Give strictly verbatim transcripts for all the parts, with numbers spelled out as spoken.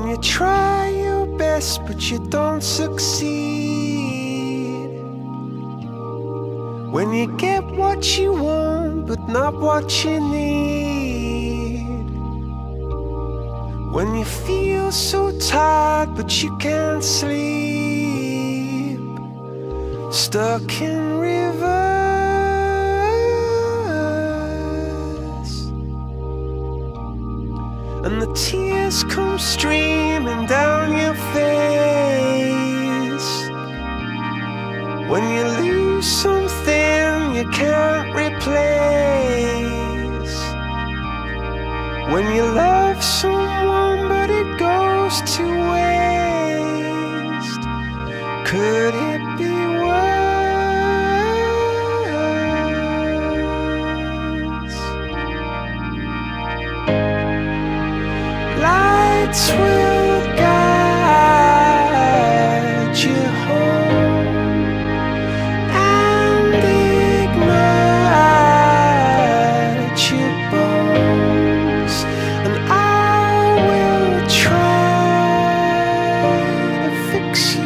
When you try your best but you don't succeed, when you get what you want but not what you need, when you feel so tired but you can't sleep, stuck in reverse, and the tears come streaming down your face, when you lose something you can't replace, when you love someone but it goes to waste. Could it be worse? Lights will guide you home and ignite your bones, and I will try to fix you.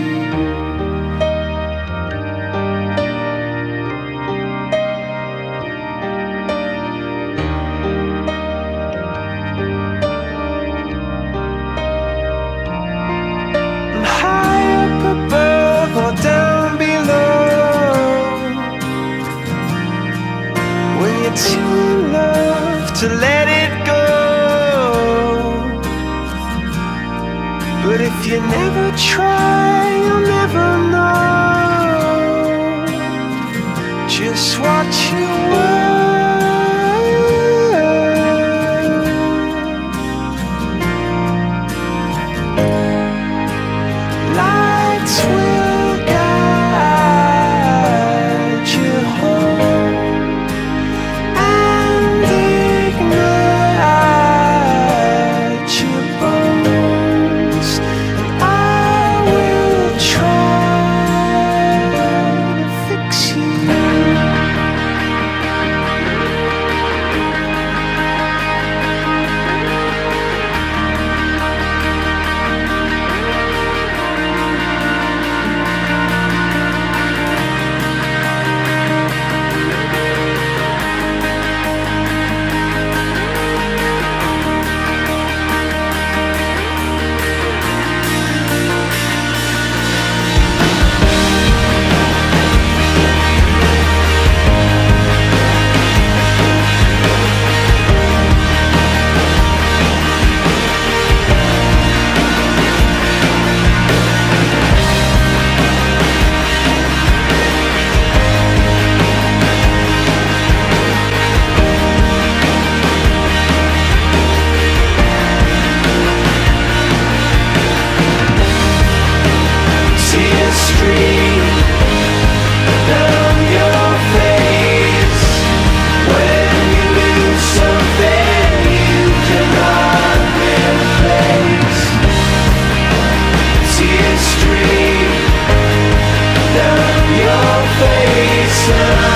And high up above or down below, when you're too in love to let it go. But if you never try, you'll never know just what you were. Lights will guide you home and ignite your bones, and I will try to fix you. Tears stream down your face when you lose something you cannot replace. Tears stream down your face.